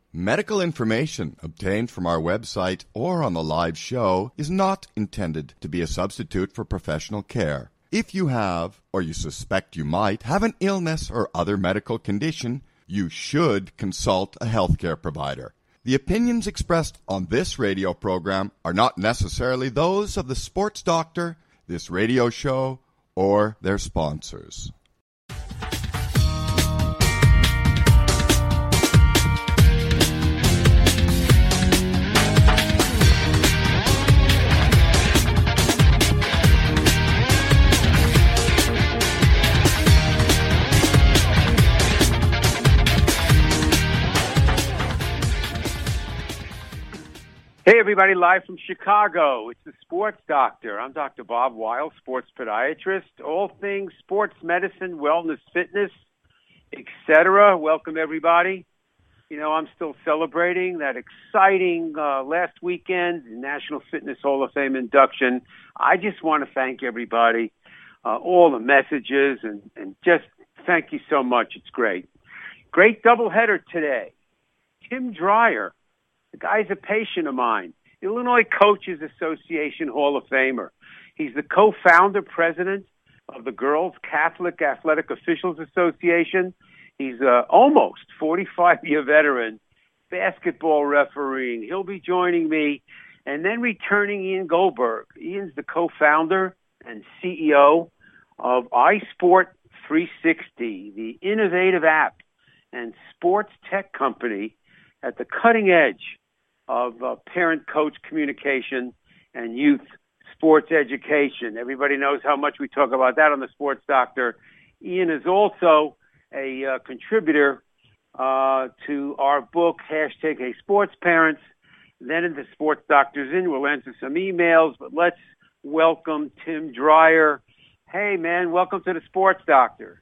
Medical information obtained from our website or on the live show is not intended to be a substitute for professional care. If you have, or you suspect you might, have an illness or other medical condition, you should consult a healthcare provider. The opinions expressed on this radio program are not necessarily those of the sports doctor, this radio show, or their sponsors. Hey, everybody, live from Chicago. It's the Sports Doctor. I'm Dr. Bob Weil, sports podiatrist. All things sports medicine, wellness, fitness, etc. Welcome, everybody. You know, I'm still celebrating that exciting last weekend National Fitness Hall of Fame induction. I just want to thank everybody, all the messages, and just thank you so much. It's great. Great doubleheader today. Tim Dreyer. The guy's a patient of mine, Illinois Coaches Association Hall of Famer. He's the co-founder, president of the Girls Catholic Athletic Officials Association. He's almost 45-year veteran, basketball refereeing. He'll be joining me. And then returning Ian Goldberg. Ian's the co-founder and CEO of iSport 360, the innovative app and sports tech company at the cutting edge of parent-coach communication and youth sports education. Everybody knows how much we talk about that on the Sports Doctor. Ian is also a contributor to our book, Hashtag Hey Sports Parents. Then in the Sports Doctor's In, we'll answer some emails, but let's welcome Tim Dreyer. Hey, man, welcome to the Sports Doctor.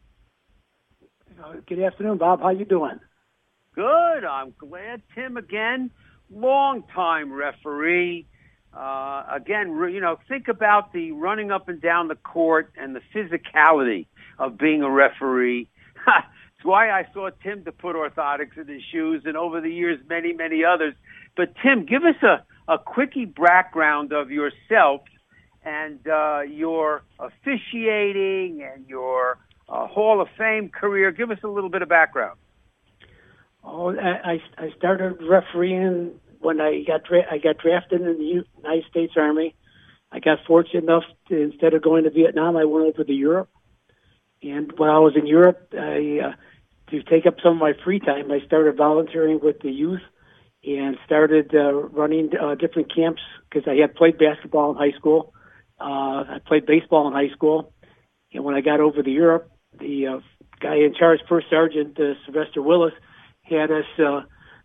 Good afternoon, Bob. How you doing? Good. I'm glad. Tim, again, long-time referee. Again, you know, think about the running up and down the court and the physicality of being a referee. It's why I saw Tim to put orthotics in his shoes, and over the years, many, many others. But, Tim, give us a quickie background of yourself and your officiating and your Hall of Fame career. Give us a little bit of background. Oh, I started refereeing when I got drafted in the United States Army. I got fortunate enough to, instead of going to Vietnam, I went over to Europe. And when I was in Europe, to take up some of my free time, I started volunteering with the youth and started running different camps because I had played basketball in high school. I played baseball in high school. And when I got over to Europe, the guy in charge, First Sergeant Sylvester Willis, had us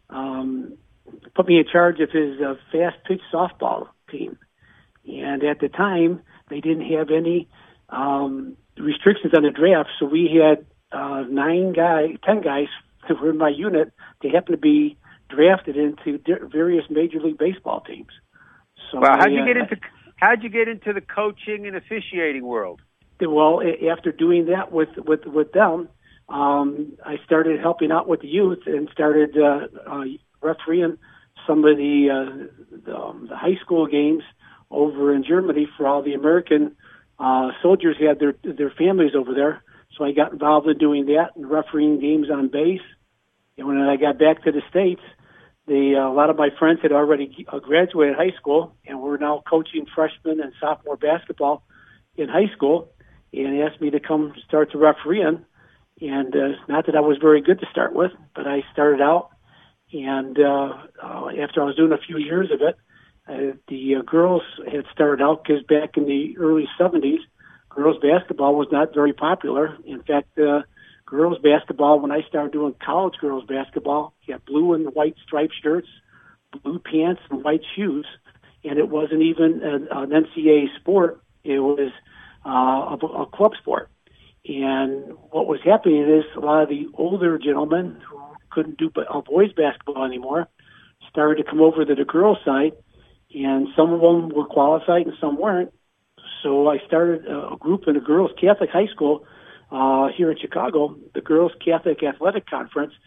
put me in charge of his fast-pitch softball team. And at the time, they didn't have any restrictions on the draft, so we had 10 guys who were in my unit. They happened to be drafted into various Major League Baseball teams. So well, how'd you get into the coaching and officiating world? Well, after doing that with them, I started helping out with the youth and started refereeing some of the high school games over in Germany for all the American soldiers who had their families over there. So I got involved in doing that and refereeing games on base. And when I got back to the States, a lot of my friends had already graduated high school and were now coaching freshman and sophomore basketball in high school, and asked me to come start to refereeing. And not that I was very good to start with, but I started out. And after I was doing a few years of it, the girls had started out because back in the early 70s, girls basketball was not very popular. In fact, girls basketball, when I started doing college girls basketball, you had blue and white striped shirts, blue pants, and white shoes. And it wasn't even an NCAA sport. It was a club sport. And what was happening is a lot of the older gentlemen who couldn't do boys basketball anymore started to come over to the girls' side, and some of them were qualified and some weren't. So I started a group in a girls' Catholic high school here in Chicago. The Girls Catholic Athletic Conference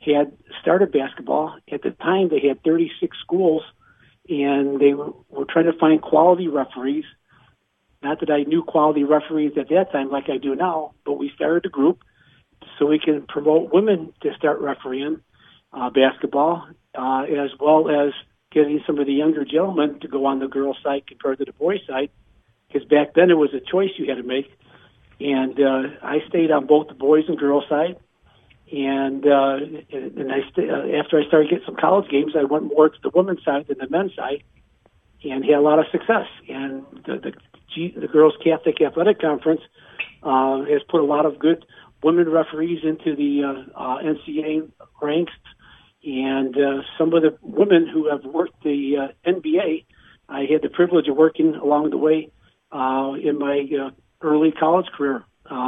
had started basketball. At the time, they had 36 schools, and they were trying to find quality referees. Not that I knew quality referees at that time like I do now, but we started a group so we can promote women to start refereeing basketball, as well as getting some of the younger gentlemen to go on the girls' side compared to the boys' side. Because back then it was a choice you had to make. And I stayed on both the boys and girls' side. And after I started getting some college games, I went more to the women's side than the men's side, and had a lot of success. And the Girls Catholic Athletic Conference has put a lot of good women referees into the NCAA ranks. And some of the women who have worked the NBA, I had the privilege of working along the way in my early college career.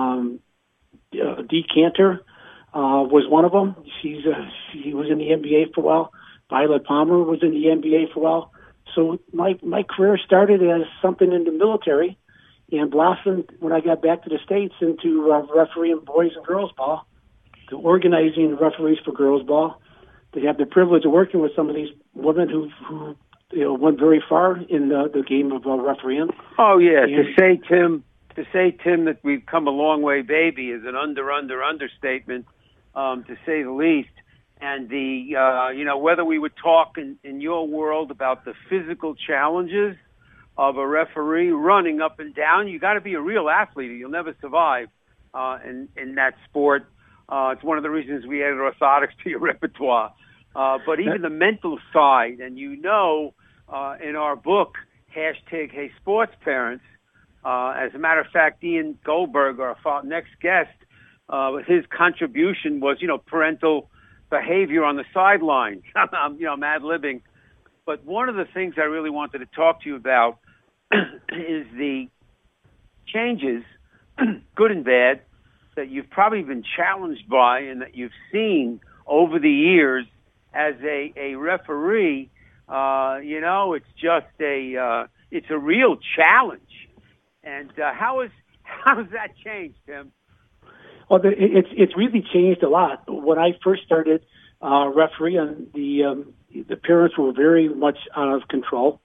Dee Cantor was one of them. She was in the NBA for a while. Violet Palmer was in the NBA for a while. So my career started as something in the military and blossomed when I got back to the States into refereeing boys and girls ball, to organizing referees for girls ball, to have the privilege of working with some of these women who went very far in the game of refereeing. Oh yeah, and to say Tim that we've come a long way, baby, is an understatement, to say the least. And whether we would talk in your world about the physical challenges of a referee running up and down, you got to be a real athlete. You'll never survive in that sport. It's one of the reasons we added orthotics to your repertoire. But even the mental side, and in our book, #Hey Sports Parents, as a matter of fact, Ian Goldberg, our next guest, his contribution was, parental behavior on the sidelines. I'm ad-libbing. But one of the things I really wanted to talk to you about is the changes, good and bad, that you've probably been challenged by and that you've seen over the years as a referee. It's just it's a real challenge. And how has that changed, Tim? Well, it's really changed a lot. When I first started refereeing, the parents were very much out of control.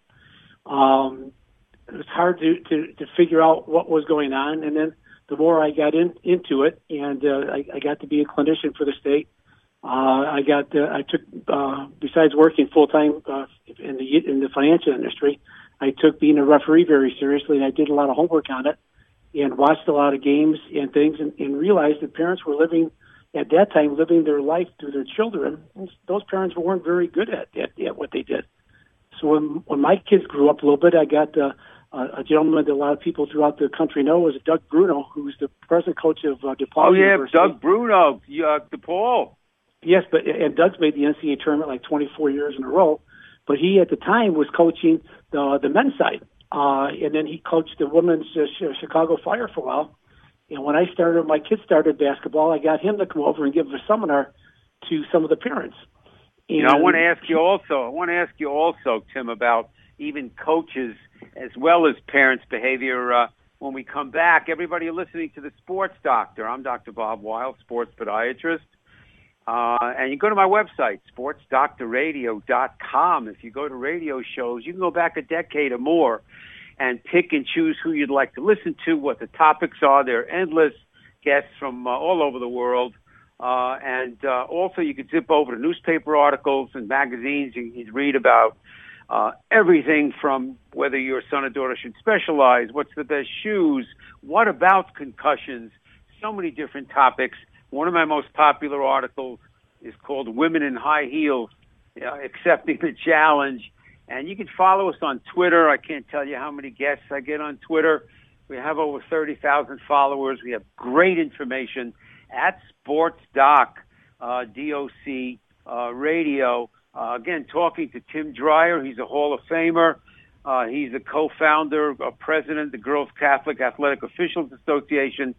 It was hard to figure out what was going on, and then the more I got into it, and I got to be a clinician for the state. I took besides working full time in the financial industry, I took being a referee very seriously, and I did a lot of homework on it, and watched a lot of games and things, and realized that parents were living their life through their children. And those parents weren't very good at what they did. So when my kids grew up a little bit, I got a gentleman that a lot of people throughout the country know is Doug Bruno, who's the present coach of DePaul University. Doug Bruno, DePaul. Yes, and Doug's made the NCAA tournament like 24 years in a row. But he, at the time, was coaching the men's side. And then he coached the women's Chicago Fire for a while. And when my kids started basketball, I got him to come over and give a seminar to some of the parents. And I want to ask you also, Tim, about even coaches as well as parents' behavior when we come back. Everybody, you're listening to The Sports Doctor. I'm Dr. Bob Weil, sports podiatrist. And you go to my website, sportsdoctorradio.com. If you go to radio shows, you can go back a decade or more and pick and choose who you'd like to listen to, what the topics are. They're endless, guests from all over the world. And also you could zip over to newspaper articles and magazines. You can read about everything from whether your son or daughter should specialize, what's the best shoes, what about concussions, so many different topics. One of my most popular articles is called Women in High Heels, Accepting the Challenge. And you can follow us on Twitter. I can't tell you how many guests I get on Twitter. We have over 30,000 followers. We have great information at SportsDoc, DOC Radio. Again, talking to Tim Dreyer. He's a Hall of Famer. He's a co-founder, president of the Girls Catholic Athletic Officials Association.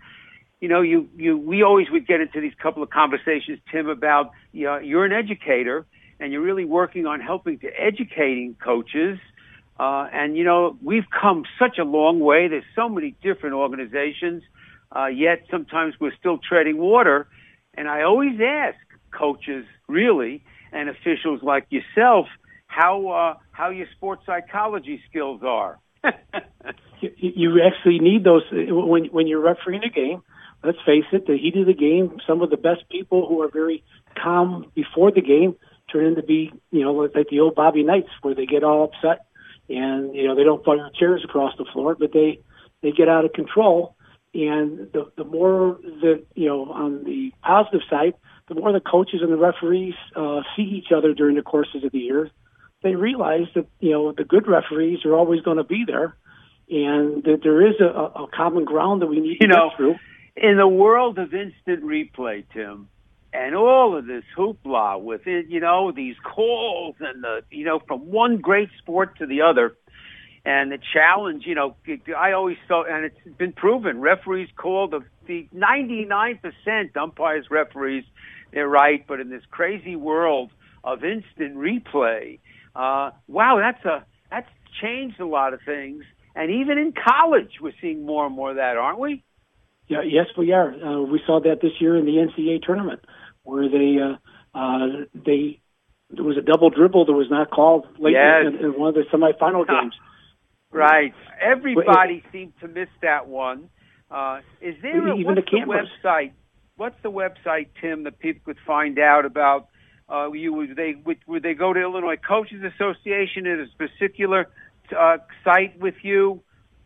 We always would get into these couple of conversations, Tim, about you're an educator and you're really working on helping to educating coaches. And we've come such a long way. There's so many different organizations, yet sometimes we're still treading water. And I always ask coaches, really, and officials like yourself, how your sports psychology skills are. You actually need those when you're refereeing a game. Let's face it, the heat of the game, some of the best people who are very calm before the game turn into be, like the old Bobby Knights, where they get all upset and, they don't fire chairs across the floor, but they get out of control. And the more that, on the positive side, the more the coaches and the referees see each other during the courses of the year, they realize that, the good referees are always going to be there, and that there is a common ground that we need to get through. In the world of instant replay, Tim, and all of this hoopla with it, these calls and from one great sport to the other, and the challenge, I always felt, and it's been proven, referees call the 99% umpires, referees, they're right, but in this crazy world of instant replay, wow, that's changed a lot of things. And even in college, we're seeing more and more of that, aren't we? Yeah, yes, we are. We saw that this year in the NCAA tournament, where there was a double dribble that was not called late in one of the semifinal games. Right. Everybody seemed to miss that one. Is there what's the website, Tim, that people could find out about you? Would they go to Illinois Coaches Association at a particular site with you?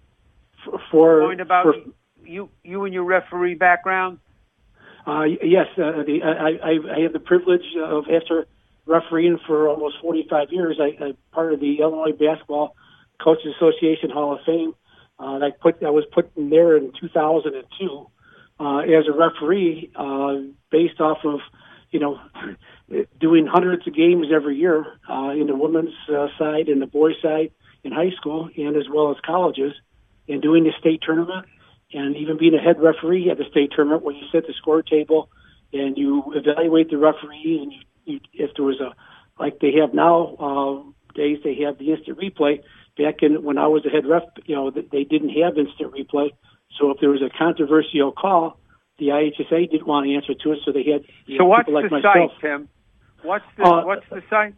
You and your referee background? Yes, I had the privilege of, after refereeing for almost 45 years, I'm part of the Illinois Basketball Coaches Association Hall of Fame. I was put in there in 2002 as a referee, based off of doing hundreds of games every year in the women's side and the boys' side in high school and as well as colleges, and doing the state tournament. And even being a head referee at the state tournament, where you sit at the score table and you evaluate the referee, and if there was like they have now days, they have the instant replay. Back when I was a head ref, they didn't have instant replay. So if there was a controversial call, the IHSA didn't want to answer to it, so they had what's people like the myself. Site, Tim? What's the site?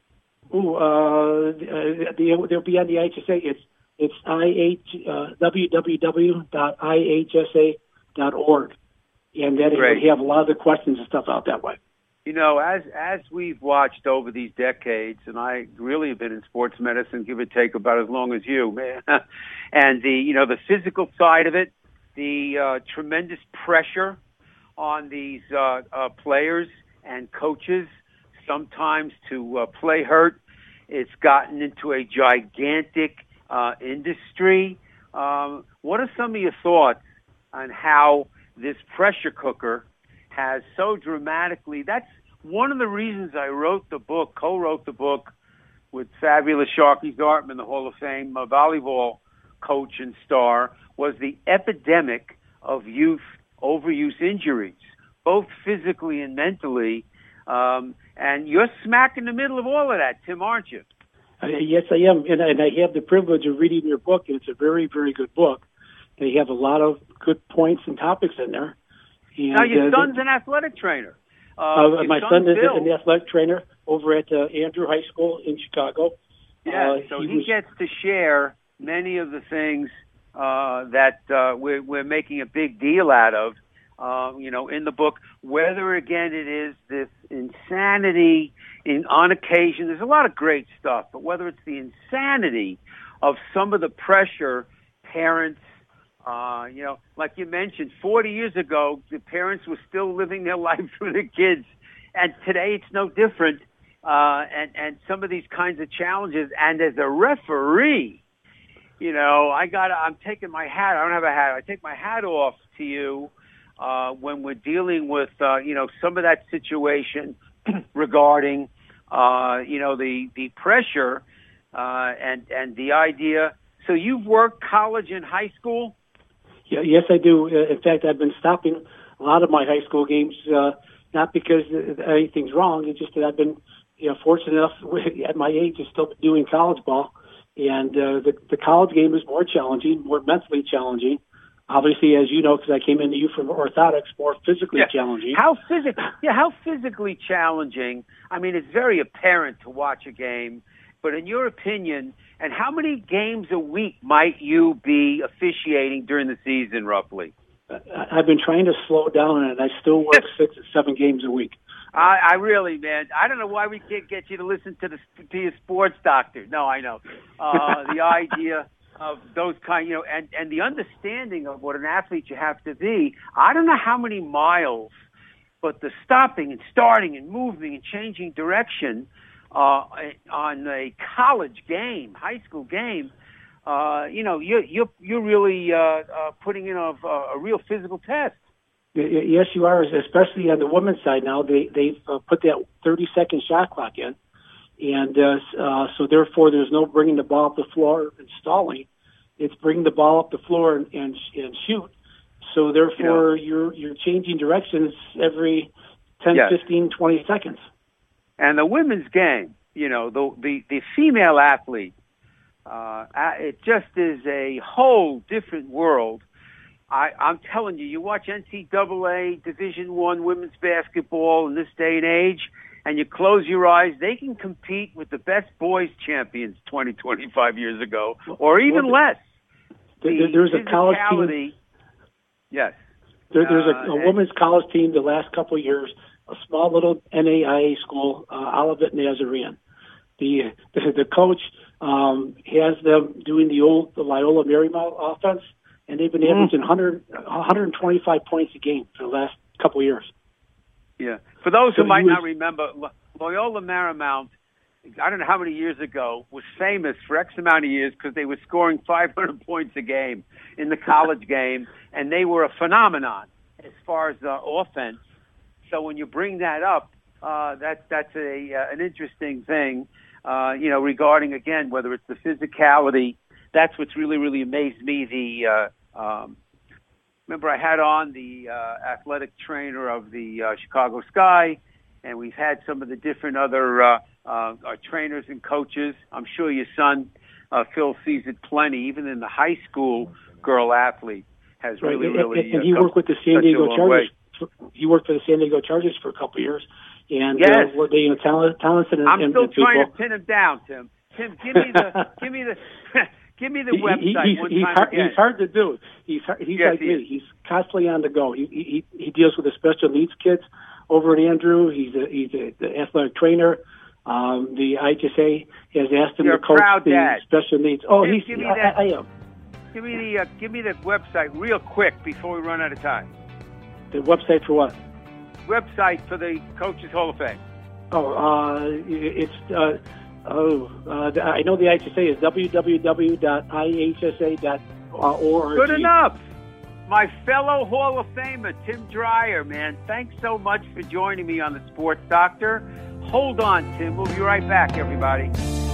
They'll be on the IHSA. It's www.ihsa.org, and then they have a lot of the questions and stuff out that way. As we've watched over these decades, and I really have been in sports medicine, give or take, about as long as you, man. And the physical side of it, the tremendous pressure on these players and coaches, sometimes to play hurt. It's gotten into a gigantic industry. What are some of your thoughts on how this pressure cooker has so dramatically? That's one of the reasons I co-wrote the book with fabulous Sharky Dartman, the Hall of Fame volleyball coach and star, was the epidemic of youth overuse injuries, both physically and mentally. And you're smack in the middle of all of that, Tim, aren't you? Yes, I am, and I have the privilege of reading your book, and it's a very, very good book. They have a lot of good points and topics in there. And, now, your son's an athletic trainer. My son is an athletic trainer over at Andrew High School in Chicago. Yeah, so he gets to share many of the things that we're making a big deal out of, in the book, whether, again, it is this insanity on occasion. There's a lot of great stuff, but whether it's the insanity of some of the pressure parents, like you mentioned, 40 years ago, the parents were still living their life with their kids, and today it's no different. And some of these kinds of challenges, and as a referee, I'm taking my hat. I don't have a hat. I take my hat off to you when we're dealing with, some of that situation regarding, the pressure and the idea. So you've worked college and high school? Yeah, yes, I do. In fact, I've been stopping a lot of my high school games, not because anything's wrong. It's just that I've been, fortunate enough at my age to still be doing college ball. And the college game is more challenging, more mentally challenging. obviously, as you know, because I came into you from orthotics, more physically challenging. How physically challenging? I mean, it's very apparent to watch a game, but in your opinion, and how many games a week might you be officiating during the season, roughly? I've been trying to slow down, and I still work 6 or 7 games a week. I really, man, I don't know why we can't get you to listen to your sports doctor. No, I know. The idea of those kind, and the understanding of what an athlete you have to be. I don't know how many miles, but the stopping and starting and moving and changing direction on a college game, high school game, you're really putting in a real physical test. Yes, you are, especially on the women's side now. They've put that 30-second shot clock in, and so therefore there's no bringing the ball up the floor and stalling. It's bringing the ball up the floor and shoot. So therefore you're changing directions every 10, 15, 20 seconds. And the women's game, the female athlete, it just is a whole different world. I'm telling you, you watch NCAA Division I women's basketball in this day and age, and you close your eyes, they can compete with the best boys champions 20, 25 years ago, or even less. There's a college team. Yes. There's a women's college team the last couple of years, a small little NAIA school, Olivet Nazarene. The coach has them doing the Loyola Marymount offense, and they've been averaging 125 points a game for the last couple of years. Yeah. For those who might not remember, Loyola Marymount, I don't know how many years ago, was famous for X amount of years because they were scoring 500 points a game in the college game, and they were a phenomenon as far as offense. So when you bring that up, that's an interesting thing, regarding, again, whether it's the physicality. That's what's really, really amazed me. Remember I had on the athletic trainer of the Chicago Sky, and we've had some of the different other trainers and coaches. I'm sure your son, Phil, sees it plenty. Even in the high school girl athlete has really. And he worked with the San Diego Chargers. He worked for the San Diego Chargers for a couple of years. And were they talented? I'm still trying to pin him down, Tim. Tim, give me the website. He's hard to do. He's like me. He's constantly on the go. He deals with the special needs kids over at Andrew. He's the athletic trainer. The IHSA has asked him to coach the special needs. Oh, Tim, I am. Give me the website real quick before we run out of time. The website for what? Website for the Coaches Hall of Fame. I know the IHSA is www.ihsa.org. Good enough. My fellow Hall of Famer, Tim Dreyer, man, thanks so much for joining me on the Sports Doctor. Hold on, Tim. We'll be right back, everybody.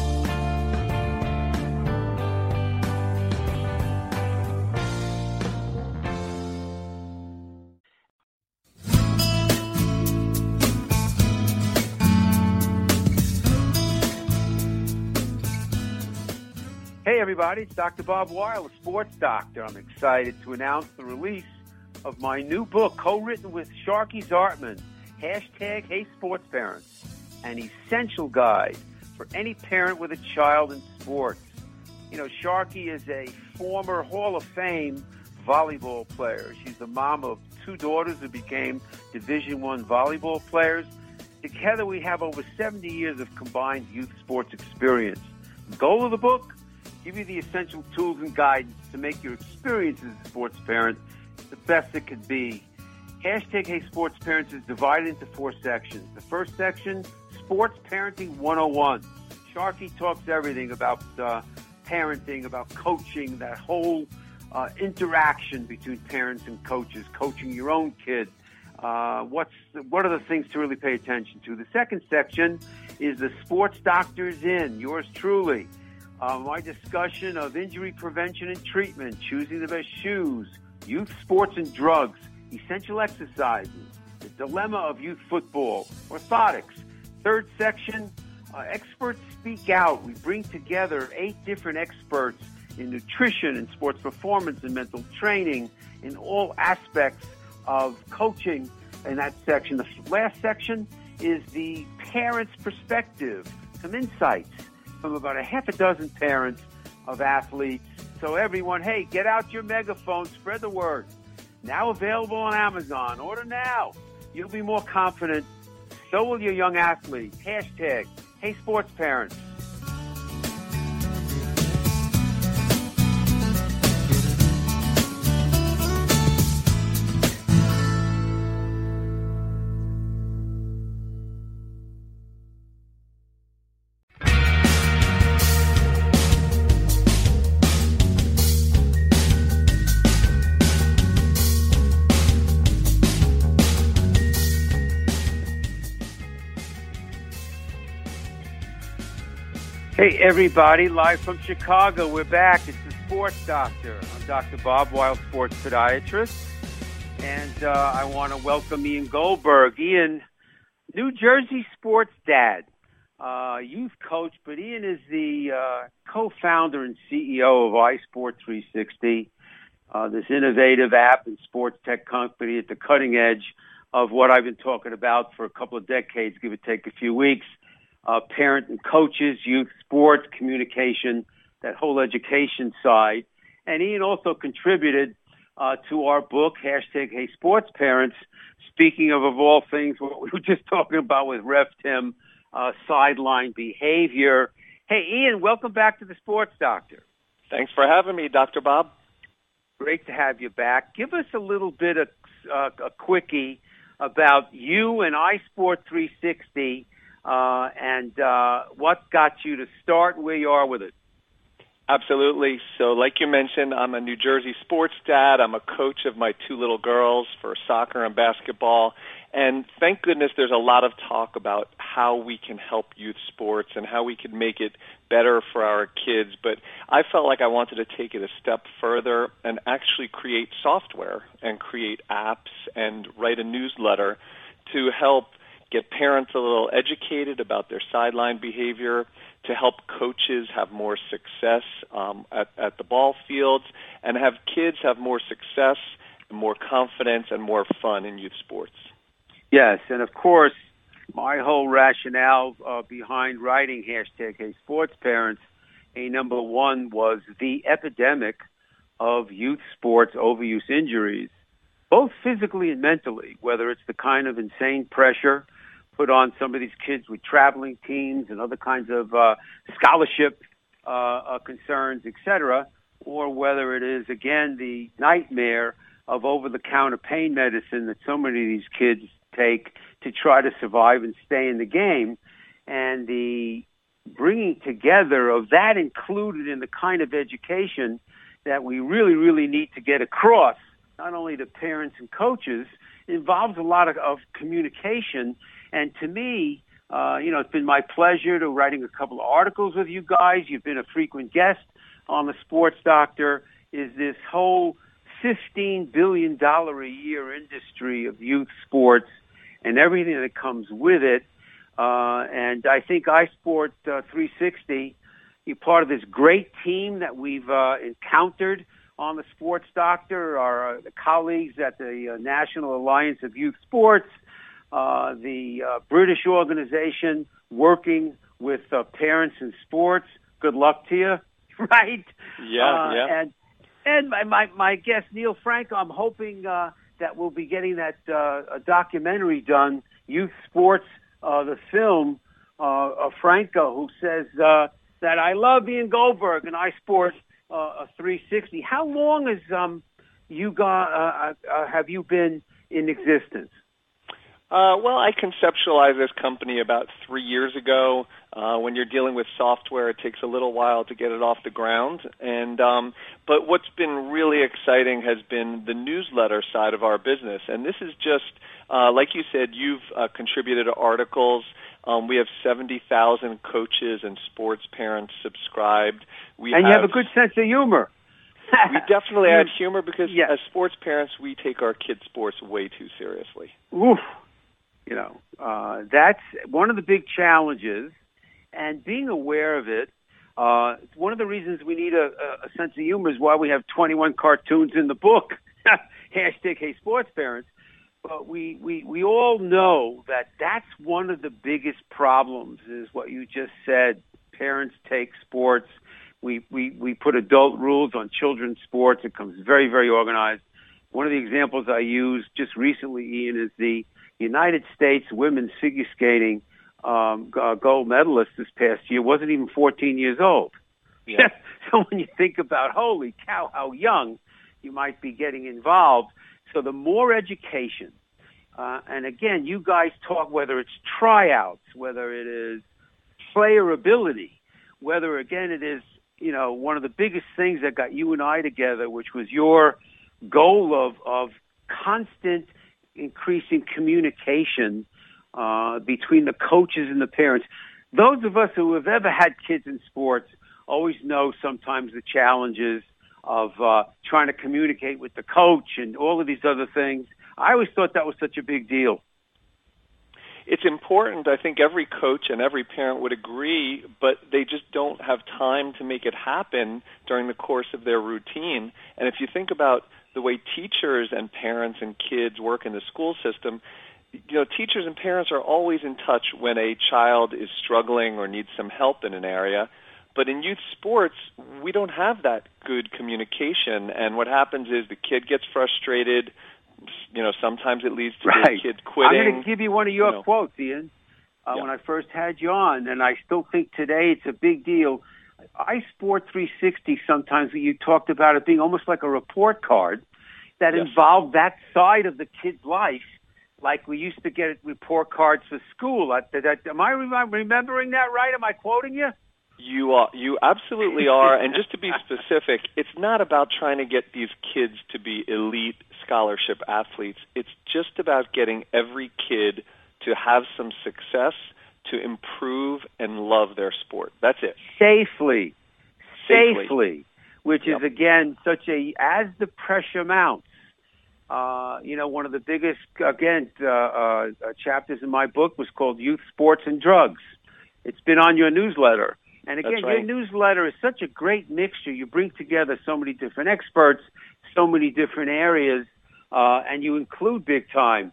Hey everybody, it's Dr. Bob Weil, a sports doctor. I'm excited to announce the release of my new book, co-written with Sharky Zartman, #HeySportsParents, an essential guide for any parent with a child in sports. Sharky is a former Hall of Fame volleyball player. She's the mom of 2 daughters who became Division I volleyball players. Together we have over 70 years of combined youth sports experience. The goal of the book? Give you the essential tools and guidance to make your experience as a sports parent the best it could be. #HeySportsParents is divided into 4 sections. The first section, Sports Parenting 101. Sharky talks everything about parenting, about coaching, that whole interaction between parents and coaches, coaching your own kid. What are the things to really pay attention to? The second section is the Sports Doctor's In, yours truly. My discussion of injury prevention and treatment, choosing the best shoes, youth sports and drugs, essential exercises, the dilemma of youth football, orthotics. Third section, experts speak out. We bring together 8 different experts in nutrition, in sports performance, in mental training, in all aspects of coaching in that section. The last section is the parent's perspective, some insights from about a half a dozen parents of athletes. So everyone, hey, get out your megaphone, spread the word. Now available on Amazon. Order now. You'll be more confident. So will your young athlete. Hashtag, hey, sports parents. Hey, everybody, live from Chicago. We're back. It's the Sports Doctor. I'm Dr. Bob Weil, sports podiatrist. And I want to welcome Ian Goldberg. Ian, New Jersey sports dad, youth coach, but Ian is the co-founder and CEO of iSport 360, this innovative app and sports tech company at the cutting edge of what I've been talking about for a couple of decades, give or take a few weeks. Parent and coaches, youth sports, communication, that whole education side. And Ian also contributed to our book, hashtag Hey Sports Parents, speaking of all things, what we were just talking about with Ref Tim, sideline behavior. Hey, Ian, welcome back to the Sports Doctor. Thanks for having me, Dr. Bob. Great to have you back. Give us a little bit of a quickie about you and iSport 360 and what got you to start where you are with it. Absolutely. So like you mentioned, I'm a New Jersey sports dad. I'm a coach of my two little girls for soccer and basketball. And thank goodness there's a lot of talk about how we can help youth sports and how we can make it better for our kids. But I felt like I wanted to take it a step further and actually create software and create apps and write a newsletter to help get parents a little educated about their sideline behavior, to help coaches have more success at the ball fields, and have kids have more success, and more confidence, and more fun in youth sports. Yes, and of course, my whole rationale behind writing hashtag Hey Sports Parents, number one was the epidemic of youth sports overuse injuries, both physically and mentally, whether it's the kind of insane pressure put on some of these kids with traveling teams and other kinds of scholarship concerns, etc., or whether it is, again, the nightmare of over-the-counter pain medicine that so many of these kids take to try to survive and stay in the game, and the bringing together of that included in the kind of education that we really, really need to get across, not only to parents and coaches, involves a lot of communication. And to me, it's been my pleasure to writing a couple of articles with you guys. You've been a frequent guest on the Sports Doctor. Is this whole $15 billion a year industry of youth sports and everything that comes with it. And I think iSport 360, you're part of this great team that we've encountered on the Sports Doctor, our colleagues at the National Alliance of Youth Sports, the British organization working with parents in sports. Good luck to you, right? Yeah. And my guest, Neil Franco, I'm hoping that we'll be getting that a documentary done, Youth Sports, the film, Franco, who says that I love Ian Goldberg and iSport 360. How long has have you been in existence? Well, I conceptualized this company about 3 years ago. When you're dealing with software, it takes a little while to get it off the ground. And but what's been really exciting has been the newsletter side of our business. And this is just, like you said, you've contributed articles. We have 70,000 coaches and sports parents subscribed. You have a good sense of humor. We definitely add humor because as sports parents, we take our kids' sports way too seriously. Oof. That's one of the big challenges, and being aware of it. One of the reasons we need a sense of humor is why we have 21 cartoons in the book. Hashtag Hey Sports Parents. But we all know that that's one of the biggest problems is what you just said. Parents take sports. We put adult rules on children's sports. It comes very, very organized. One of the examples I used just recently, Ian, is the United States women's figure skating gold medalist this past year wasn't even 14 years old. Yeah. So when you think about, holy cow, how young you might be getting involved. So the more education, and again, you guys talk whether it's tryouts, whether it is player ability, whether, again, it is, one of the biggest things that got you and I together, which was your goal of constant increasing communication between the coaches and the parents. Those of us who have ever had kids in sports always know sometimes the challenges of trying to communicate with the coach and all of these other things. I always thought that was such a big deal. It's important. I think every coach and every parent would agree, but they just don't have time to make it happen during the course of their routine. And if you think about the way teachers and parents and kids work in the school system, teachers and parents are always in touch when a child is struggling or needs some help in an area. But in youth sports, we don't have that good communication. And what happens is the kid gets frustrated. Sometimes it leads to the kid quitting. I'm going to give you one of your quotes, Ian. When I first had you on, and I still think today it's a big deal. iSport 360, sometimes you talked about it being almost like a report card that involved that side of the kid's life, like we used to get report cards for school. Am I remembering that right? Am I quoting you? You absolutely are. And just to be specific, it's not about trying to get these kids to be elite scholarship athletes. It's just about getting every kid to have some success, to improve and love their sport. That's it. Safely. Which is, again, as the pressure mounts, one of the biggest, chapters in my book was called Youth Sports and Drugs. It's been on your newsletter. And again, your newsletter is such a great mixture. You bring together so many different experts, so many different areas, and you include big time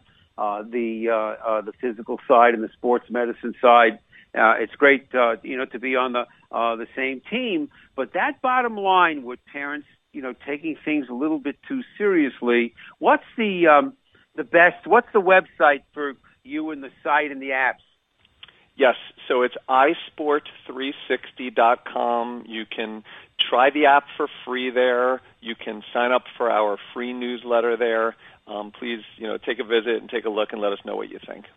the physical side and the sports medicine side. It's great, to be on the same team. But that bottom line with parents, taking things a little bit too seriously. What's the best? What's the website for you and the site and the apps? Yes, so it's iSport360.com. You can try the app for free there. You can sign up for our free newsletter there. Please, take a visit and take a look and let us know what you think.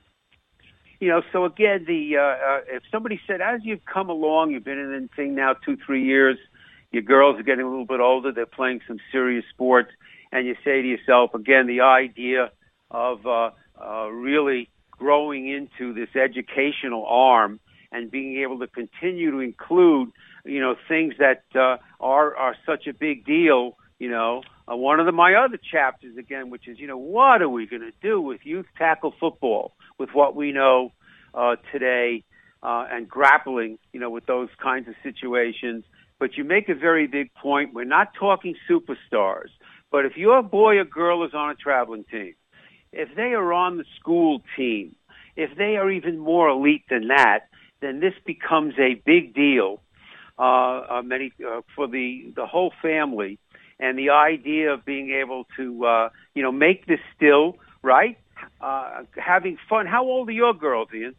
So again, if somebody said, as you've come along, you've been in the thing now 2-3 years, your girls are getting a little bit older, they're playing some serious sports, and you say to yourself, again, the idea of really growing into this educational arm and being able to continue to include, things that are such a big deal. One of my other chapters, again, which is, what are we going to do with youth tackle football, with what we know today, and grappling, with those kinds of situations. But you make a very big point. We're not talking superstars. But if your boy or girl is on a traveling team, if they are on the school team, if they are even more elite than that, then this becomes a big deal for the whole family. And the idea of being able to, make this still, right, having fun. How old are your girls, Ian?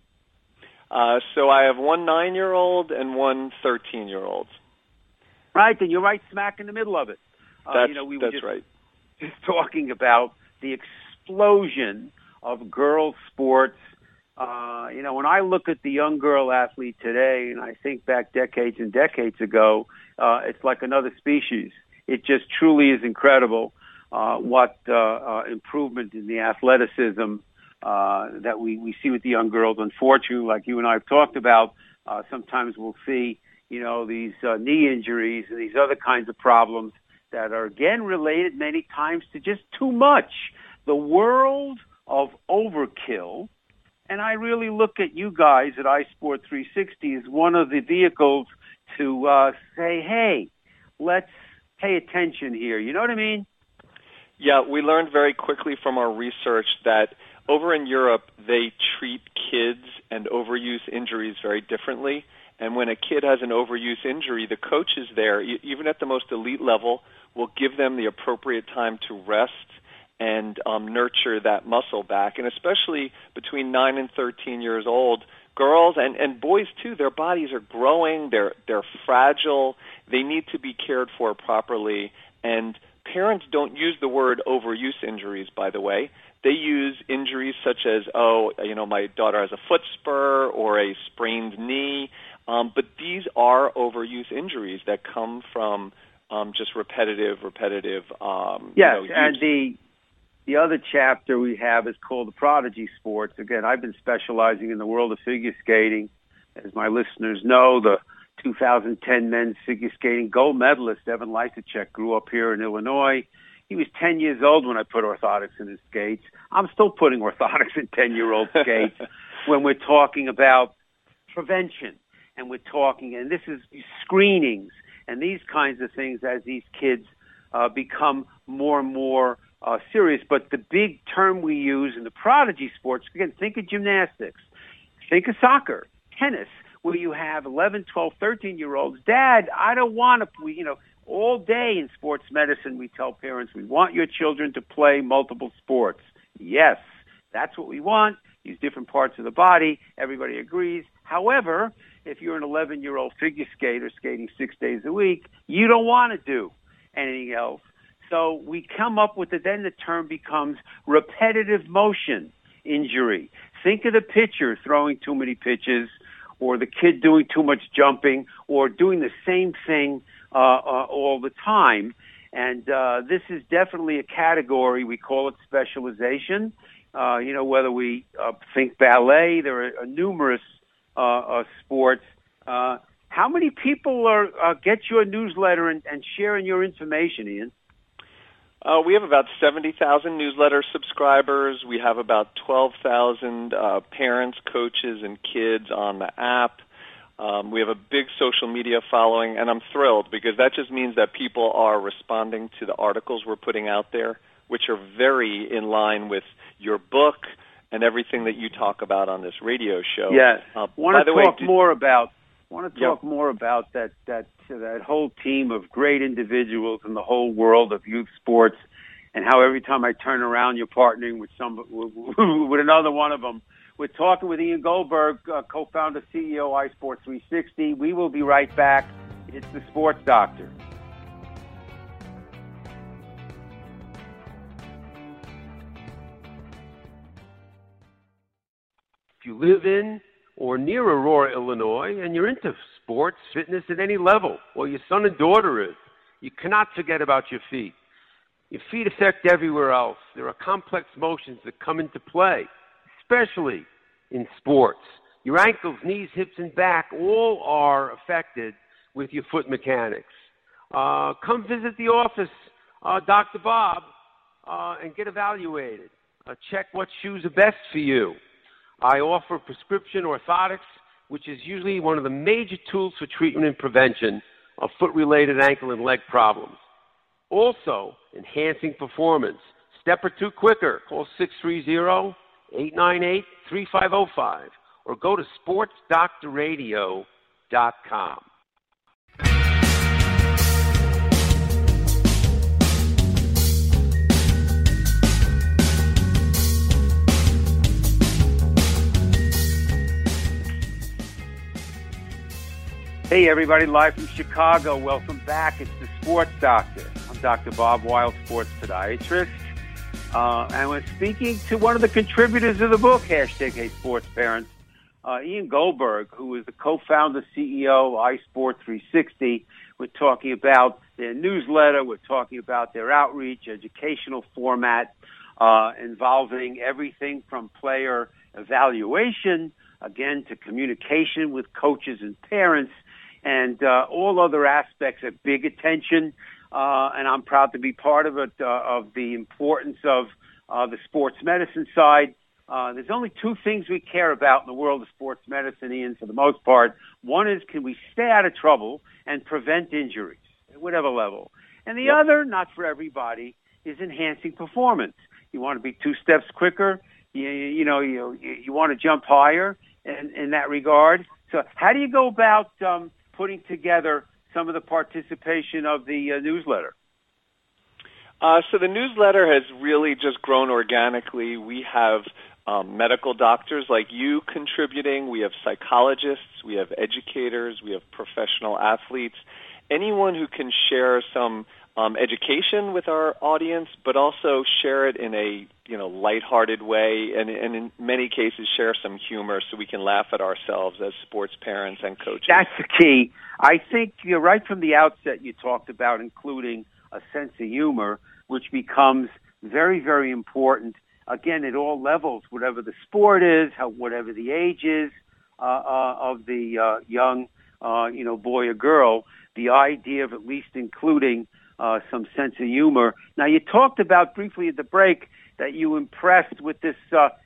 So I have one 9-year-old and one 13-year-old. Right, and you're right smack in the middle of it. That's right. Just talking about the explosion of girls' sports. When I look at the young girl athlete today, and I think back decades and decades ago, it's like another species. It just truly is incredible what improvement in the athleticism that we see with the young girls. Unfortunately, like you and I have talked about, sometimes we'll see, these knee injuries and these other kinds of problems that are, again, related many times to just too much. The world of overkill. And I really look at you guys at iSport 360 as one of the vehicles to say, hey, let's pay attention here. You know what I mean? Yeah, we learned very quickly from our research that over in Europe, they treat kids and overuse injuries very differently. And when a kid has an overuse injury, the coaches there, even at the most elite level, will give them the appropriate time to rest and nurture that muscle back. And especially between 9 and 13 years old, girls and boys too, their bodies are growing, they're fragile, they need to be cared for properly. And parents don't use the word overuse injuries, by the way. They use injuries such as, my daughter has a foot spur or a sprained knee. But these are overuse injuries that come from just repetitive. Yes, and the other chapter we have is called the prodigy sports. Again, I've been specializing in the world of figure skating. As my listeners know, the 2010 men's figure skating gold medalist Evan Lysacek grew up here in Illinois. He was 10 years old when I put orthotics in his skates. I'm still putting orthotics in 10-year-old skates when we're talking about prevention. And we're talking, and this is screenings and these kinds of things as these kids become more and more serious. But the big term we use in the prodigy sports, again, think of gymnastics, think of soccer, tennis, where you have 11, 12, 13-year-olds. Dad, I don't want to, all day in sports medicine we tell parents we want your children to play multiple sports. Yes, that's what we want. Use different parts of the body. Everybody agrees. However, if you're an 11-year-old figure skater skating 6 days a week, you don't want to do anything else. So we come up with it, then the term becomes repetitive motion injury. Think of the pitcher throwing too many pitches, or the kid doing too much jumping, or doing the same thing all the time. And this is definitely a category. We call it specialization. Whether we think ballet, there are numerous sports. How many people get your newsletter and sharing your information, Ian? We have about 70,000 newsletter subscribers. We have about 12,000 parents, coaches, and kids on the app. We have a big social media following, and I'm thrilled because that just means that people are responding to the articles we're putting out there, which are very in line with your book and everything that you talk about on this radio show. Yes. Want to talk more about that whole team of great individuals in the whole world of youth sports, and how every time I turn around, you're partnering with with another one of them. We're talking with Ian Goldberg, co-founder, CEO, iSport 360. We will be right back. It's the Sports Doctor. If you live in or near Aurora, Illinois, and you're into sports, fitness at any level, or your son and daughter is, you cannot forget about your feet. Your feet affect everywhere else. There are complex motions that come into play, especially in sports. Your ankles, knees, hips, and back all are affected with your foot mechanics. Come visit the office, Dr. Bob, and get evaluated. Check what shoes are best for you. I offer prescription orthotics, which is usually one of the major tools for treatment and prevention of foot-related ankle and leg problems. Also, enhancing performance. Step or two quicker. Call 630-898-3505 or go to sportsdoctorradio.com. Hey, everybody, live from Chicago. Welcome back. It's the Sports Doctor. I'm Dr. Bob Weil, sports podiatrist. And we're speaking to one of the contributors of the book, hashtag Hey Sports Parents, Ian Goldberg, who is the co-founder, CEO of iSport 360. We're talking about their newsletter. We're talking about their outreach, educational format, involving everything from player evaluation, again, to communication with coaches and parents, and all other aspects of big attention. And I'm proud to be part of it, of the importance of the sports medicine side there's only two things we care about in the world of sports medicine, Ian, for the most part. One is, can we stay out of trouble and prevent injuries at whatever level? And the other, not for everybody, is enhancing performance. You want to be 2 steps quicker. You want to jump higher in that regard. So how do you go about putting together some of the participation of the newsletter? So the newsletter has really just grown organically. We have medical doctors like you contributing. We have psychologists. We have educators. We have professional athletes. Anyone who can share some education with our audience, but also share it in a lighthearted way, and in many cases share some humor so we can laugh at ourselves as sports parents and coaches. That's the key. I think right from the outset you talked about including a sense of humor, which becomes very, very important, again, at all levels, whatever the sport is, whatever the age is of the young boy or girl, the idea of at least including some sense of humor. Now, you talked about briefly at the break that you impressed with this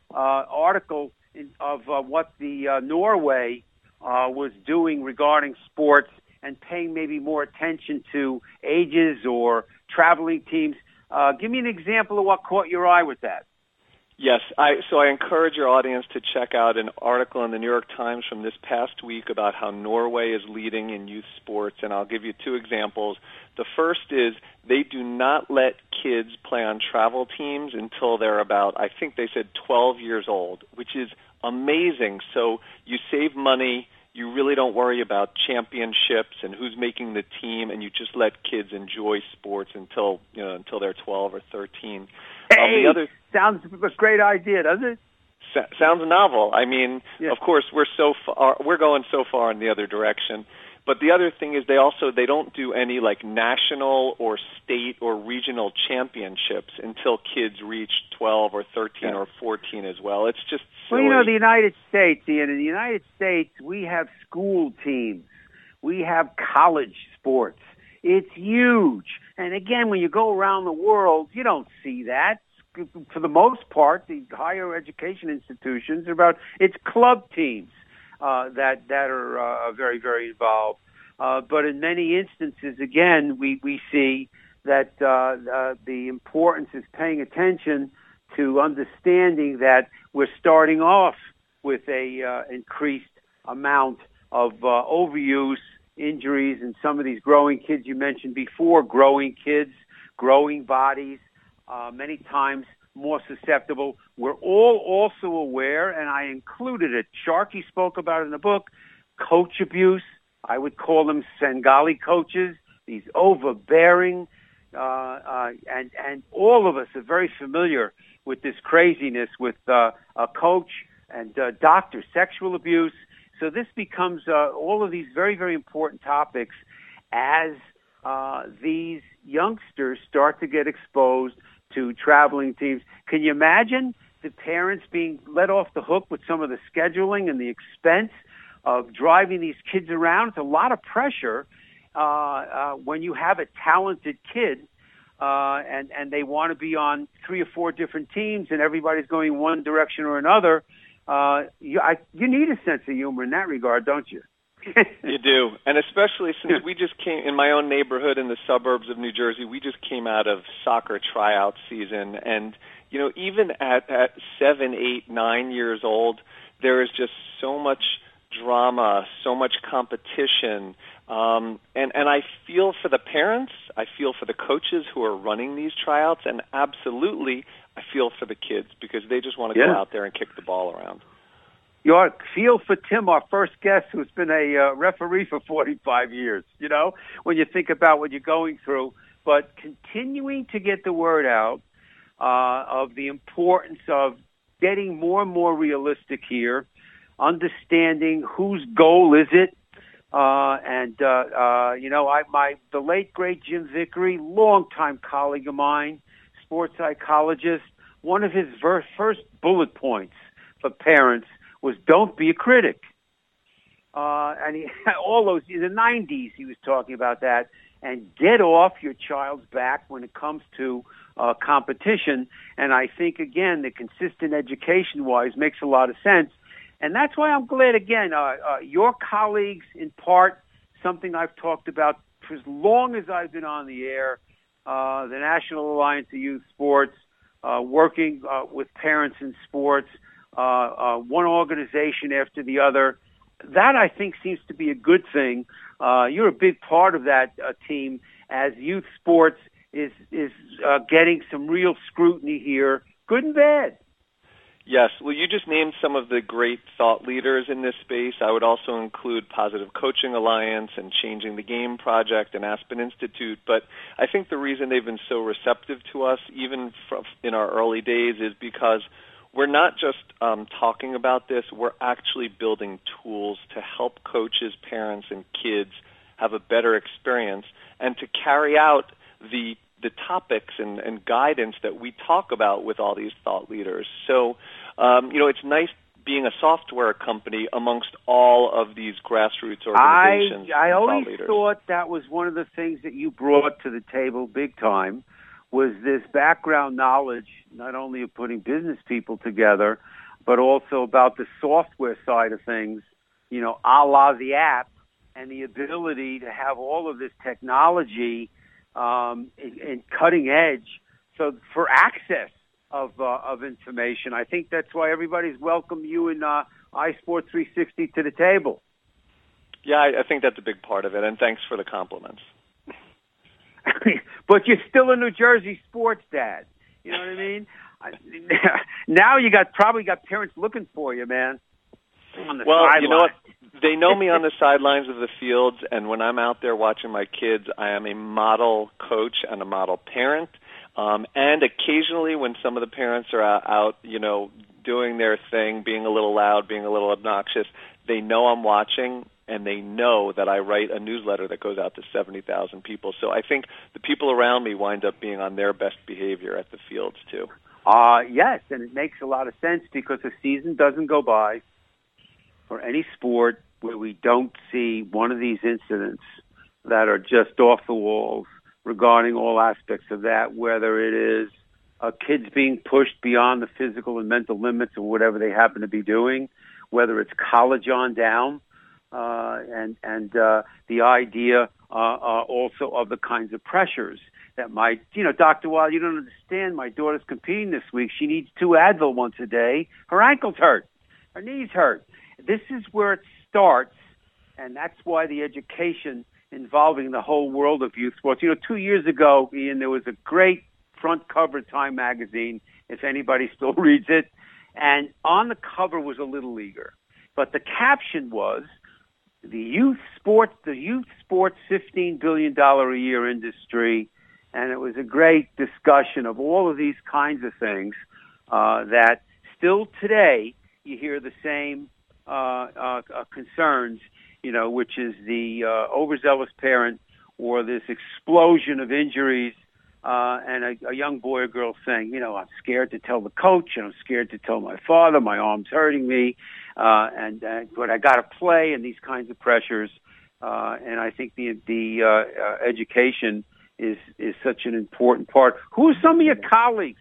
article of what the Norway was doing regarding sports and paying maybe more attention to ages or traveling teams. Give me an example of what caught your eye with that. Yes, so I encourage your audience to check out an article in the New York Times from this past week about how Norway is leading in youth sports, and I'll give you 2 examples. The first is they do not let kids play on travel teams until they're about, I think they said 12 years old, which is amazing. So you save money, you really don't worry about championships and who's making the team, and you just let kids enjoy sports until they're 12 or 13. Hey, sounds a great idea, doesn't it? Sounds novel. I mean, yeah. Of course, we're going so far in the other direction. But the other thing is they don't do any like national or state or regional championships until kids reach 12 or 13 or 14 as well. It's just silly. Well, the United States, Ian, in the United States, we have school teams. We have college sports. It's huge. And again, when you go around the world, you don't see that. For the most part, the higher education institutions it's club teams that are very, very involved. But in many instances, again, we see that the importance is paying attention to understanding that we're starting off with a increased amount of overuse, injuries, and some of these growing kids you mentioned before, growing kids, growing bodies, many times more susceptible. We're all also aware, and I included it, Sharkey spoke about it in the book, coach abuse. I would call them Svengali coaches, these overbearing, and all of us are very familiar with this craziness with a coach and doctor, sexual abuse. So this becomes all of these very, very important topics as these youngsters start to get exposed to traveling teams. Can you imagine the parents being let off the hook with some of the scheduling and the expense of driving these kids around? It's a lot of pressure when you have a talented kid and they want to be on 3 or 4 different teams and everybody's going one direction or another. You need a sense of humor in that regard, don't you? You do, and especially since we just came, in my own neighborhood in the suburbs of New Jersey, we just came out of soccer tryout season, and even at 7, 8, 9 years old, there is just so much drama, so much competition, and I feel for the parents, I feel for the coaches who are running these tryouts, and absolutely I feel for the kids because they just want to go out there and kick the ball around. You ought to feel for Tim, our first guest, who's been a referee for 45 years, when you think about what you're going through. But continuing to get the word out of the importance of getting more and more realistic here, understanding whose goal is it. The late, great Jim Vickery, longtime colleague of mine, sports psychologist, one of his first bullet points for parents was don't be a critic. and all those in the 90s he was talking about that, and get off your child's back when it comes to competition. And I think, again, the consistent education-wise makes a lot of sense. And that's why I'm glad, again, your colleagues, in part, something I've talked about for as long as I've been on the air, the National Alliance of Youth Sports, working with parents in sports, one organization after the other. That, I think, seems to be a good thing. You're a big part of that team as youth sports is getting some real scrutiny here, good and bad. Yes. Well, you just named some of the great thought leaders in this space. I would also include Positive Coaching Alliance and Changing the Game Project and Aspen Institute. But I think the reason they've been so receptive to us, even in our early days, is because we're not just talking about this. We're actually building tools to help coaches, parents, and kids have a better experience and to carry out the topics and guidance that we talk about with all these thought leaders. So, it's nice being a software company amongst all of these grassroots organizations. I always thought that was one of the things that you brought to the table big time, was this background knowledge, not only of putting business people together, but also about the software side of things, a la the app, and the ability to have all of this technology and cutting edge, so for access of information. I think that's why everybody's welcomed you and iSport 360 to the table. Yeah, I think that's a big part of it, and thanks for the compliments. But you're still a New Jersey sports dad. You know what I mean? Now you probably got parents looking for you, man. On the sideline. You know what? They know me on the sidelines of the fields, and when I'm out there watching my kids, I am a model coach and a model parent. And occasionally when some of the parents are out, doing their thing, being a little loud, being a little obnoxious, they know I'm watching, and they know that I write a newsletter that goes out to 70,000 people. So I think the people around me wind up being on their best behavior at the fields, too. Yes, and it makes a lot of sense because a season doesn't go by for any sport where we don't see one of these incidents that are just off the walls regarding all aspects of that, whether it is kids being pushed beyond the physical and mental limits of whatever they happen to be doing, whether it's college on down, and the idea also of the kinds of pressures that might, Dr. Weil, you don't understand. My daughter's competing this week. She needs 2 Advil once a day. Her ankle's hurt. Her knee's hurt. This is where it starts, and that's why the education involving the whole world of youth sports. 2 years ago, Ian, there was a great front cover Time magazine, if anybody still reads it, and on the cover was a Little Leaguer. But the caption was, the youth sports $15 billion a year industry, and it was a great discussion of all of these kinds of things that still today you hear the same concerns, which is the overzealous parent or this explosion of injuries, and a young boy or girl saying, I'm scared to tell the coach, and I'm scared to tell my father, my arm's hurting me, but I got to play, and these kinds of pressures. And I think the education is such an important part. Who are some of your colleagues?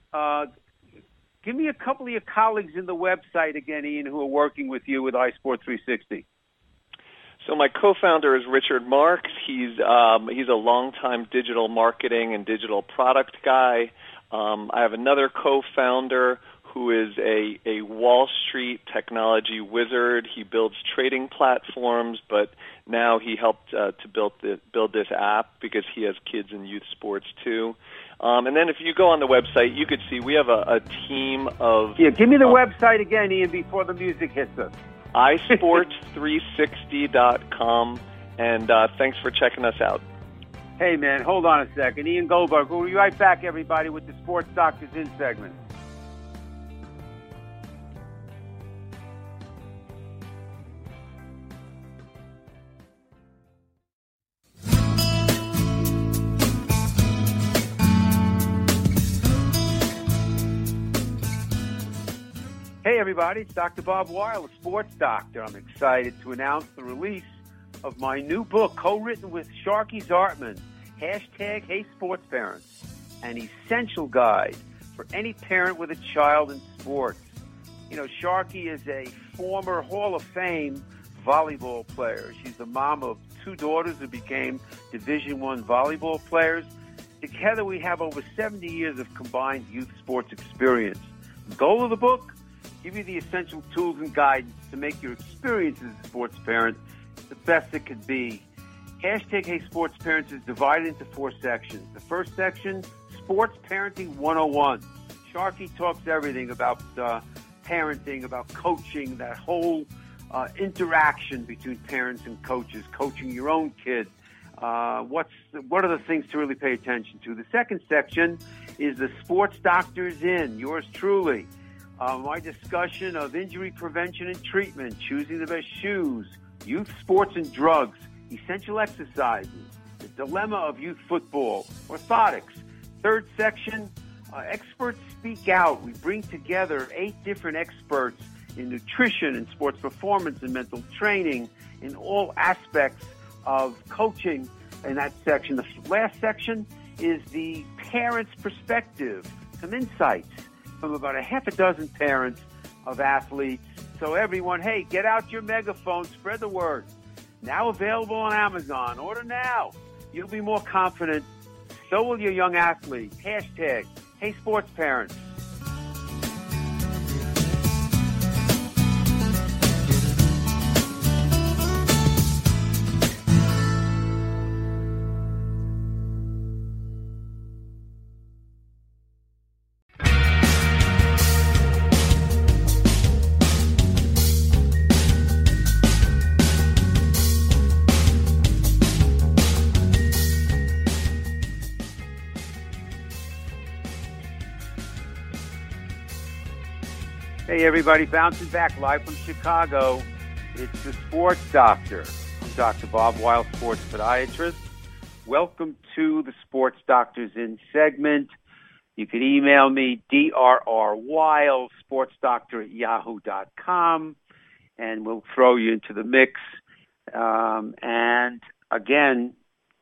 Give me a couple of your colleagues in the website again, Ian, who are working with you with iSport 360. So my co-founder is Richard Marks. He's a longtime digital marketing and digital product guy. I have another co-founder who is a Wall Street technology wizard. He builds trading platforms, but now he helped to build this app because he has kids in youth sports too. And then if you go on the website, you could see we have a team of... Yeah, give me the website again, Ian, before the music hits us. iSport360.com, and thanks for checking us out. Hey, man, hold on a second. Ian Goldberg, we'll be right back, everybody, with the Sports Doctors In segment. Hey, everybody, it's Dr. Bob Weil, a sports doctor. I'm excited to announce the release of my new book, co-written with Sharky Zartman, hashtag Hey Sports Parents, an essential guide for any parent with a child in sports. You know, Sharky is a former Hall of Fame volleyball player. She's the mom of two daughters who became Division I volleyball players. Together we have over 70 years of combined youth sports experience. The goal of the book? Give you the essential tools and guidance to make your experience as a sports parent the best it could be. Hashtag Hey Sports Parents is divided into 4 sections. The first section, Sports Parenting 101. Sharky talks everything about parenting, about coaching, that whole interaction between parents and coaches, coaching your own kid. What are the things to really pay attention to? The second section is the Sports Doctor's In, yours truly. My discussion of injury prevention and treatment, choosing the best shoes, youth sports and drugs, essential exercises, the dilemma of youth football, orthotics. Third section, experts speak out. We bring together 8 different experts in nutrition and sports performance and mental training in all aspects of coaching in that section. The last section is the parent's perspective, some insights from about a half a dozen parents of athletes. So everyone, hey, get out your megaphone, spread the word. Now available on Amazon. Order now. You'll be more confident. So will your young athlete. Hashtag Hey Sports Parents. Hey, everybody, bouncing back live from Chicago. It's the Sports Doctor. I'm Dr. Bob Weil, sports podiatrist. Welcome to the Sports Doctors In segment. You can email me, drrweil, sportsdoctor@yahoo.com, and we'll throw you into the mix. And again,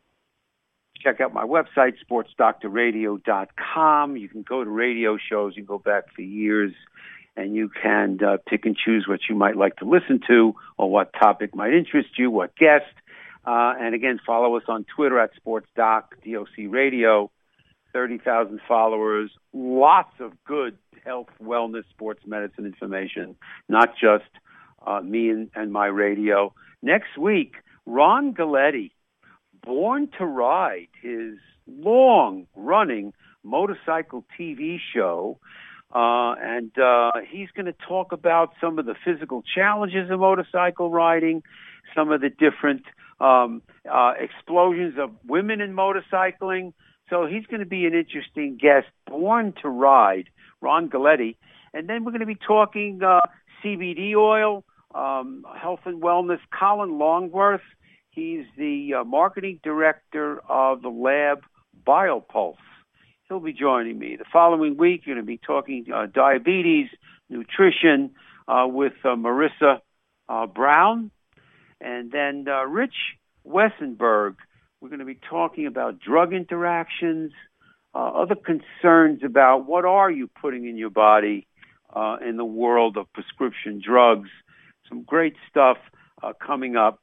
check out my website, sportsdoctorradio.com. You can go to radio shows. You can go back for years. And you can pick and choose what you might like to listen to or what topic might interest you, what guest. And again, follow us on Twitter at SportsDoc, DOC Radio, 30,000 followers, lots of good health, wellness, sports medicine information, not just me and my radio. Next week, Ron Galletti, Born to Ride, his long-running motorcycle TV show. And he's going to talk about some of the physical challenges of motorcycle riding, some of the different explosions of women in motorcycling. So he's going to be an interesting guest. Born to Ride, Ron Galletti. And then we're going to be talking CBD oil, health and wellness. Colin Longworth, he's the marketing director of the lab BioPulse. He'll be joining me. The following week, you're going to be talking diabetes, nutrition with Marissa Brown. And then Rich Wessenberg, we're going to be talking about drug interactions, other concerns about what are you putting in your body in the world of prescription drugs. Some great stuff coming up.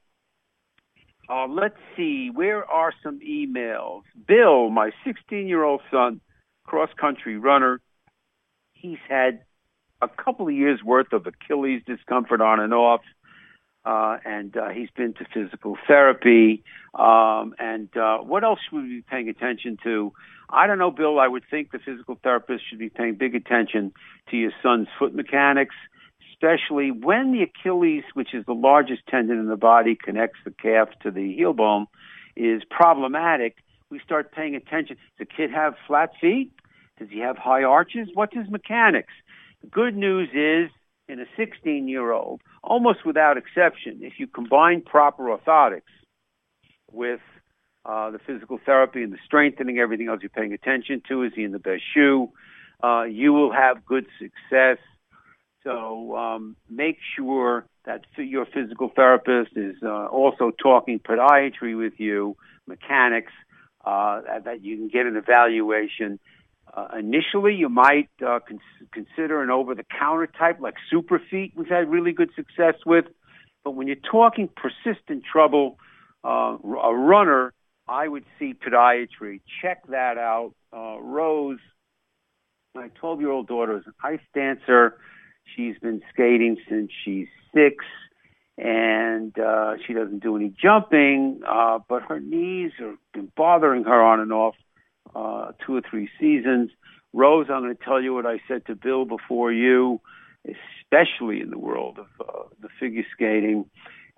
Let's see, where are some emails? Bill, my 16-year-old son, cross-country runner, he's had a couple of years' worth of Achilles discomfort on and off, and he's been to physical therapy. And what else should we be paying attention to? I don't know, Bill. I would think the physical therapist should be paying big attention to your son's foot mechanics, especially when the Achilles, which is the largest tendon in the body, connects the calf to the heel bone, is problematic. We start paying attention. Does the kid have flat feet? Does he have high arches? What's his mechanics? The good news is, in a 16-year-old, almost without exception, if you combine proper orthotics with the physical therapy and the strengthening, everything else you're paying attention to, is he in the best shoe? You will have good success. So make sure that your physical therapist is also talking podiatry with you, mechanics, that you can get an evaluation. Initially, you might consider an over-the-counter type like Superfeet we've had really good success with. But when you're talking persistent trouble, a runner, I would see podiatry. Check that out. Rose, my 12-year-old daughter, is an ice dancer. She's been skating since she's 6, and she doesn't do any jumping, but her knees have been bothering her on and off 2 or 3 seasons. Rose, I'm going to tell you what I said to Bill before you, especially in the world of the figure skating.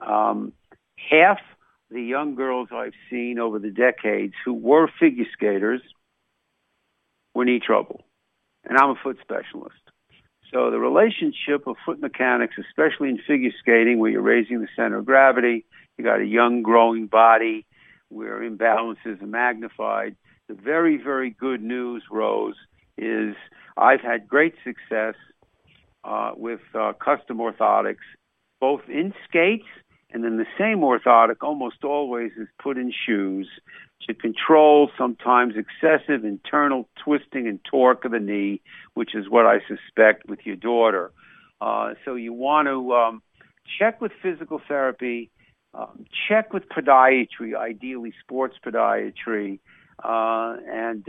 Half the young girls I've seen over the decades who were figure skaters were knee trouble, and I'm a foot specialist. So the relationship of foot mechanics, especially in figure skating, where you're raising the center of gravity, you got a young growing body where imbalances are magnified. The very, very good news, Rose, is I've had great success with custom orthotics, both in skates, and then the same orthotic almost always is put in shoes to control sometimes excessive internal twisting and torque of the knee, which is what I suspect with your daughter. So you want to check with physical therapy, check with podiatry, ideally sports podiatry, and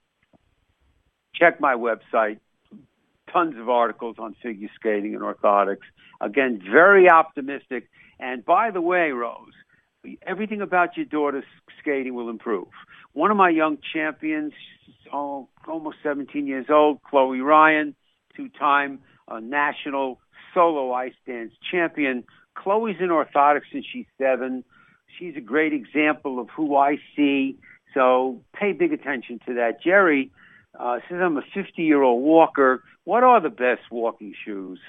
check my website. Tons of articles on figure skating and orthotics. Again, very optimistic. And by the way, Rose, everything about your daughter's skating will improve. One of my young champions, almost 17 years old, Chloe Ryan, 2-time national solo ice dance champion. Chloe's in orthotics since she's 7. She's a great example of who I see. So pay big attention to that. Jerry says I'm a 50-year-old walker. What are the best walking shoes?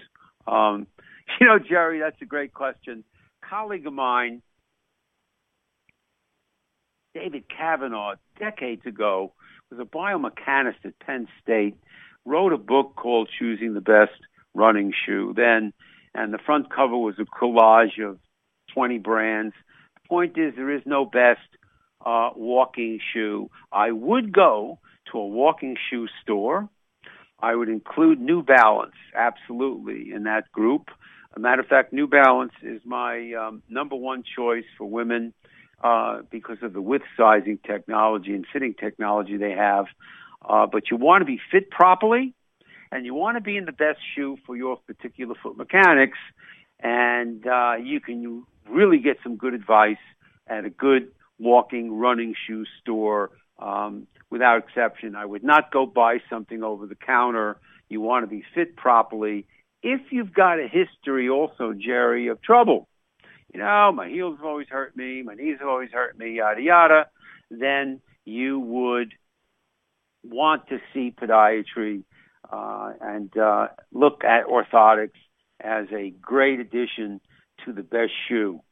Jerry, that's a great question. Colleague of mine, David Kavanaugh, decades ago, was a biomechanist at Penn State, wrote a book called Choosing the Best Running Shoe then, and the front cover was a collage of 20 brands. The point is, there is no best walking shoe. I would go to a walking shoe store. I would include New Balance, absolutely, in that group. As a matter of fact, New Balance is my number one choice for women because of the width sizing technology and fitting technology they have. But you want to be fit properly, and you want to be in the best shoe for your particular foot mechanics, and you can really get some good advice at a good walking, running shoe store. Without exception, I would not go buy something over the counter. You want to be fit properly. If you've got a history also, Jerry, of trouble, my heels have always hurt me, my knees have always hurt me, yada, yada, then you would want to see podiatry and look at orthotics as a great addition to the best shoe.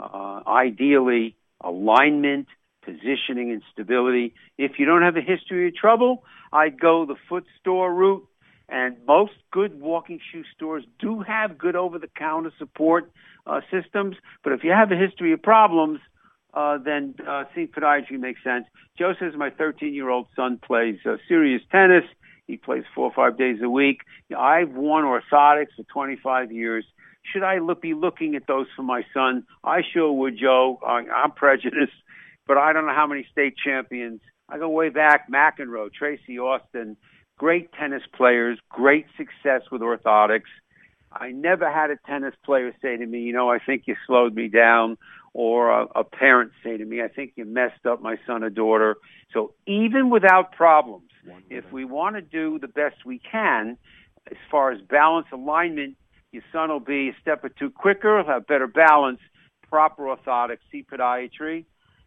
Ideally, alignment, positioning, and stability. If you don't have a history of trouble, I'd go the foot store route. And most good walking shoe stores do have good over-the-counter support systems. But if you have a history of problems, then seeing podiatry makes sense. Joe says my 13-year-old son plays serious tennis. He plays 4 or 5 days a week. I've worn orthotics for 25 years. Should I be looking at those for my son? I sure would, Joe. I'm prejudiced, but I don't know how many state champions. I go way back, McEnroe, Tracy Austin, great tennis players, great success with orthotics. I never had a tennis player say to me, I think you slowed me down, or a parent say to me, I think you messed up my son or daughter. So even without problems, if we want to do the best we can, as far as balance alignment, your son will be a step or two quicker, he'll have better balance, proper orthotics, see podiatry.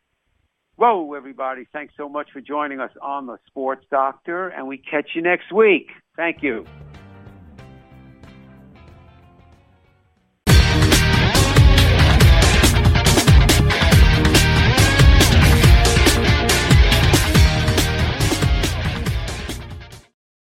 Whoa, everybody. Thanks so much for joining us on The Sports Doctor, and we catch you next week. Thank you.